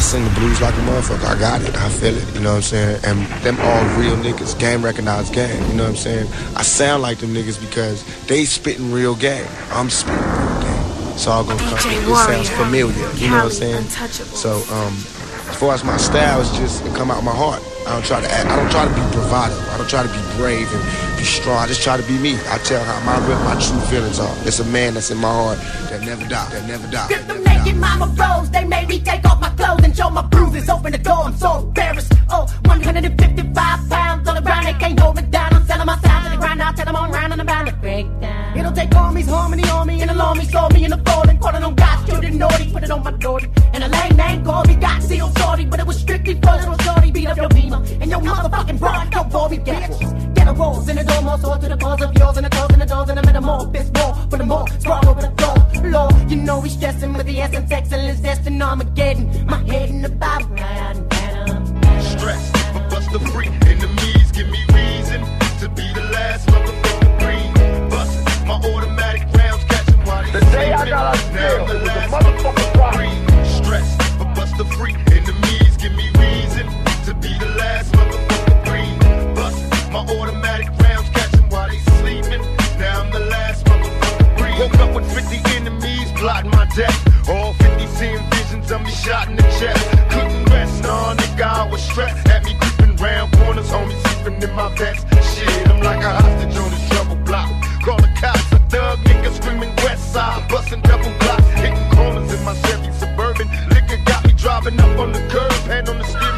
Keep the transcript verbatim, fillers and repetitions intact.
sing the blues like a motherfucker. I got it. I feel it. You know what I'm saying? And them all real niggas. Game recognized game. You know what I'm saying? I sound like them niggas because they spitting real game. I'm spitting real game. It's all gonna come. It sounds familiar. You know what I'm saying? So, um, as far as my style, it's just it come out of my heart. I don't try to act, I don't try to be bravado. I don't try to be brave and be strong. I just try to be me. I tell how my real, my true feelings are. It's a man that's in my heart that never die. That never die. Strip them naked, mama rose. They made me take off my clothes and show my bruises. Open the door, I'm so embarrassed. Oh, one hundred fifty-five pounds on the ground. They can't hold me down. I'm selling my sound to the ground. I tell them I'm round and about to break down. It'll take armies, harmony on me, and alarm me, saw me in the falling. Calling on God, killed it naughty, put it on my daughter. And a lame ain't called me, got sealed sorry, but it was strictly for little shorty. Beat up your beamer and your motherfucking broad. Don't bore me, bitch. Get a rolls in the door, more sword to the cause of yours, and the cause and the doors, and the metamorphosis more for the more. Sprawl over the floor, Lord, you know we stressing with the essence, excellence, destined Armageddon. My head in the Bible, right and better. Stress, but bust the free enemies, give me reason to be the last motherfucker breathe. Bust my automatic rounds, catching while they the day I got out of jail was a motherfucker breathe. Stress, but bust the free enemies, give me reason to be the last motherfucker breathe. Bust my automatic rounds, catching while they sleeping. Now I'm the last motherfucker breathe. Woke up with fifty enemies plotting my death. All fifty seeing visions of me shot in the chest. Couldn't rest, nah, nigga, I was stressed. Had me creeping round corners, homies sleeping in my vest. Shit, I'm like a hostage on the trouble block. Call the cops, a thug nigga screaming west side. Busting double blocks, hitting corners in my Chevy Suburban. Liquor got me driving up on the curb, hand on the steering.